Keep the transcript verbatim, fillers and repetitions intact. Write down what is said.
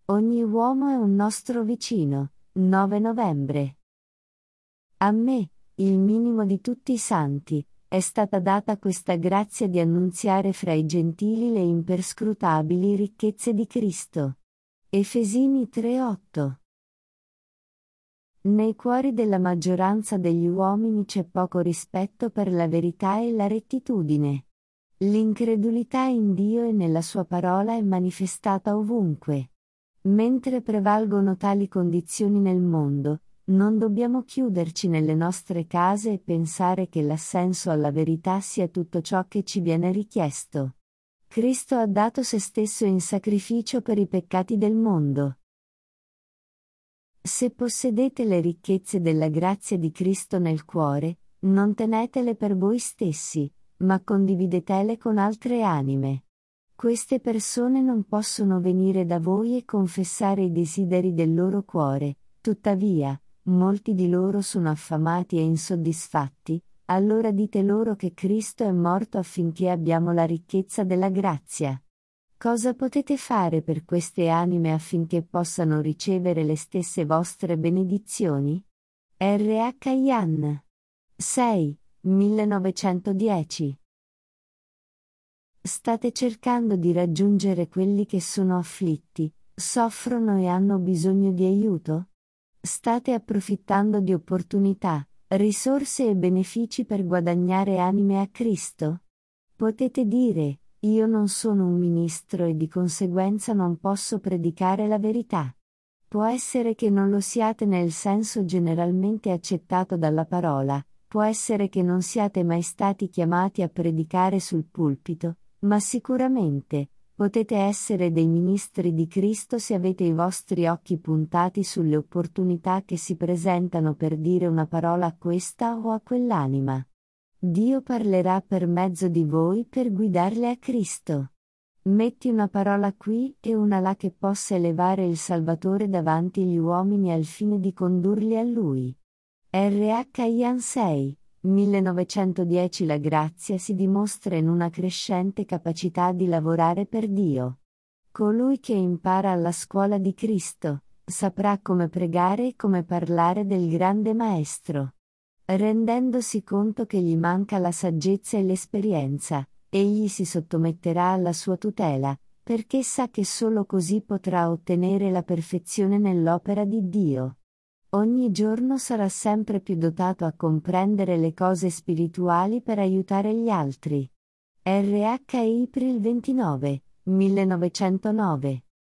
Ogni uomo è un nostro vicino. nove novembre. A me, il minimo di tutti i santi, è stata data questa grazia di annunziare fra i gentili le imperscrutabili ricchezze di Cristo. Efesini tre otto. Nei cuori della maggioranza degli uomini c'è poco rispetto per la verità e la rettitudine. L'incredulità in Dio e nella Sua parola è manifestata ovunque. Mentre prevalgono tali condizioni nel mondo, non dobbiamo chiuderci nelle nostre case e pensare che l'assenso alla verità sia tutto ciò che ci viene richiesto. Cristo ha dato se stesso in sacrificio per i peccati del mondo. Se possedete le ricchezze della grazia di Cristo nel cuore, non tenetele per voi stessi, ma condividetele con altre anime. Queste persone non possono venire da voi e confessare i desideri del loro cuore, tuttavia, molti di loro sono affamati e insoddisfatti, allora dite loro che Cristo è morto affinché abbiamo la ricchezza della grazia. Cosa potete fare per queste anime affinché possano ricevere le stesse vostre benedizioni? R H. Ian. sei, millenovecentodieci. State cercando di raggiungere quelli che sono afflitti, soffrono e hanno bisogno di aiuto? State approfittando di opportunità, risorse e benefici per guadagnare anime a Cristo? Potete dire: io non sono un ministro e di conseguenza non posso predicare la verità. Può essere che non lo siate nel senso generalmente accettato dalla parola, può essere che non siate mai stati chiamati a predicare sul pulpito, ma sicuramente, potete essere dei ministri di Cristo se avete i vostri occhi puntati sulle opportunità che si presentano per dire una parola a questa o a quell'anima. Dio parlerà per mezzo di voi per guidarle a Cristo. Metti una parola qui e una là che possa elevare il Salvatore davanti agli uomini al fine di condurli a Lui. R H. Ian sei, millenovecentodieci. La grazia si dimostra in una crescente capacità di lavorare per Dio. Colui che impara alla scuola di Cristo, saprà come pregare e come parlare del grande Maestro. Rendendosi conto che gli manca la saggezza e l'esperienza, egli si sottometterà alla sua tutela, perché sa che solo così potrà ottenere la perfezione nell'opera di Dio. Ogni giorno sarà sempre più dotato a comprendere le cose spirituali per aiutare gli altri. R H. April ventinove, millenovecentonove.